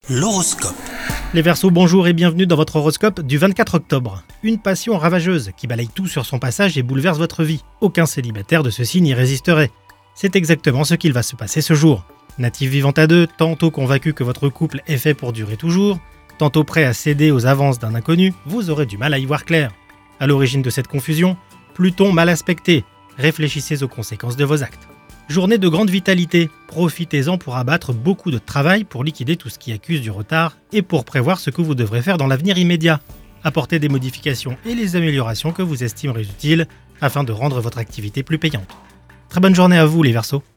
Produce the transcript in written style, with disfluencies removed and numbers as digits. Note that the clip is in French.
L'horoscope. Les Verseaux, bonjour et bienvenue dans votre horoscope du 24 octobre. Une passion ravageuse qui balaye tout sur son passage et bouleverse votre vie. Aucun célibataire de ce signe n'y résisterait. C'est exactement ce qu'il va se passer ce jour. Natif vivant à deux, tantôt convaincu que votre couple est fait pour durer toujours, tantôt prêt à céder aux avances d'un inconnu, vous aurez du mal à y voir clair. À l'origine de cette confusion, Pluton mal aspecté. Réfléchissez aux conséquences de vos actes. Journée de grande vitalité, profitez-en pour abattre beaucoup de travail, pour liquider tout ce qui accuse du retard et pour prévoir ce que vous devrez faire dans l'avenir immédiat. Apportez des modifications et les améliorations que vous estimerez utiles afin de rendre votre activité plus payante. Très bonne journée à vous les Verseaux.